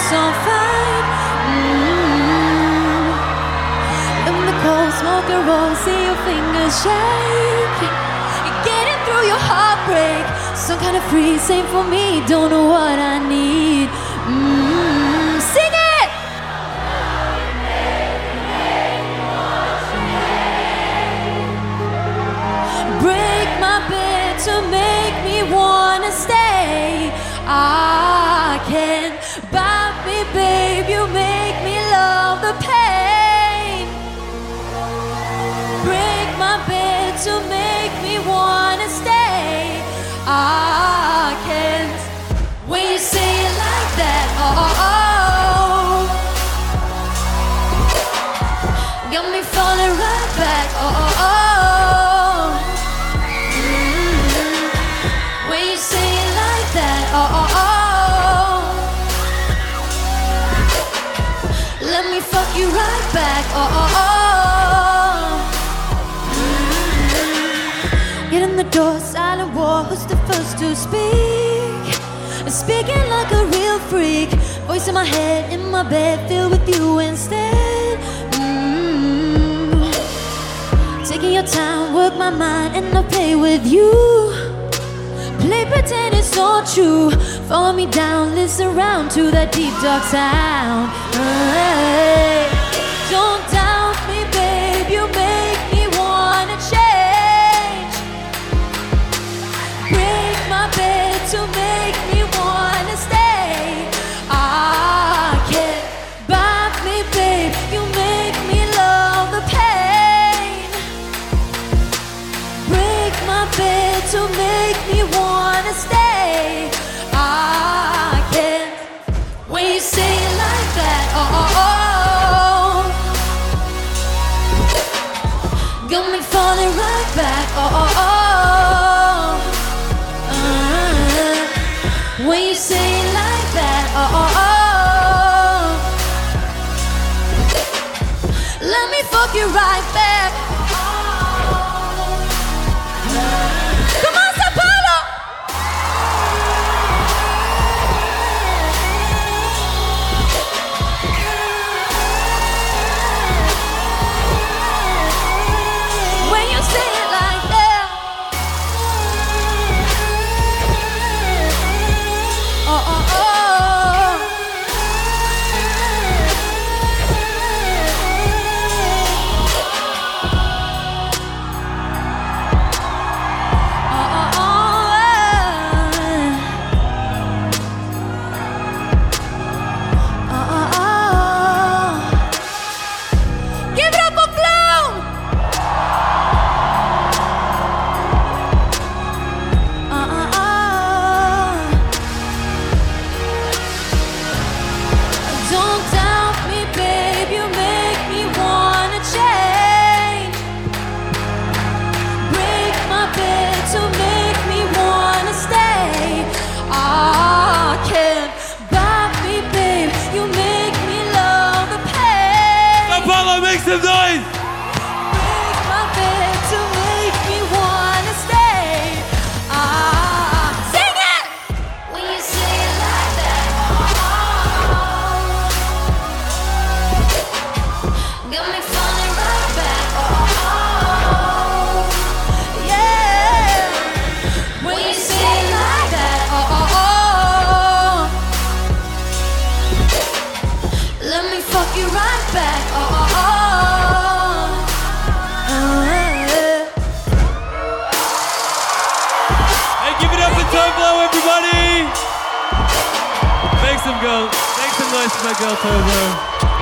so fine. In the cold smoke and roll, see your fingers shake. You're getting through your heartbreak. Some kind of free, same for me. Don't know what I need. Sing it. Break my bed to make me wanna stay. I can't buy me, babe. You make me love the pain. Break my bed to make me wanna stay. I can't. When you say it like that, oh, got me falling right back, oh. When you say it like that, oh. Let me fuck you right back, oh. Get in the door, silent war, who's the first to speak? Speaking like a real freak. Voice in my head, in my bed, filled with you instead. Taking your time, work my mind, and I'll play with you. Play pretend it's all true. Follow me down, listen around to that deep dark sound. Hey, don't doubt me, babe, you make me wanna change. Break my bed to make me wanna stay. I can't buy me, babe, you make me love the pain. Break my bed to make me wanna stay. I can't. When you say it like that, oh. Got me falling right back, oh. When you say it like that, oh. Let me fuck you right back. Come on, Sao Paulo! When you say it like that, oh. Give it up for Flo! Don't doubt me, babe, you make me wanna change. Break my bed to make me wanna stay. I can't buy me, babe, you make me love the pain. Sao Paulo, make some noise! Break my bed to make me wanna stay. Sing it! When you say it like that, got me falling right back, oh. Yeah. When you say it like that, oh. Let me fuck you right back, oh. Hey, give it up for Turbo, everybody! Make some noise for my girl Turbo.